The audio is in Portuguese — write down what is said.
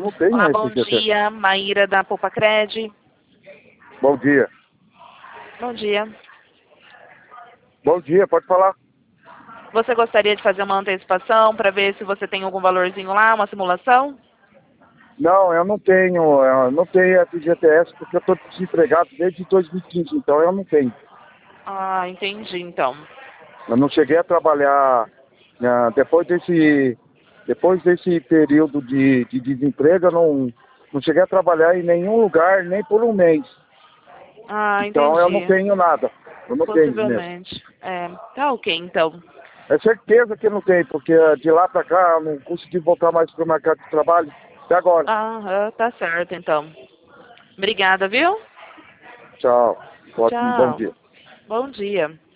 Eu não tenho Olá, bom FGTS. dia, Maíra da Poupa-Cred. Bom dia. Bom dia. Bom dia, pode falar. Você gostaria de fazer uma antecipação para ver se você tem algum valorzinho lá, uma simulação? Não, eu não tenho FGTS porque eu estou desempregado desde 2015, então eu não tenho. Ah, entendi, então. Eu não cheguei a trabalhar depois desse período de desemprego, eu não cheguei a trabalhar em nenhum lugar, nem por um mês. Ah, Então eu não entendi. tenho nada. Eu não tenho mesmo. Possivelmente. É, tá ok, então. É certeza que não tem, porque de lá para cá eu não consegui voltar mais para o mercado de trabalho até agora. Ah, tá certo, então. Obrigada, viu? Tchau. Ótimo, bom Tchau. dia. Bom dia.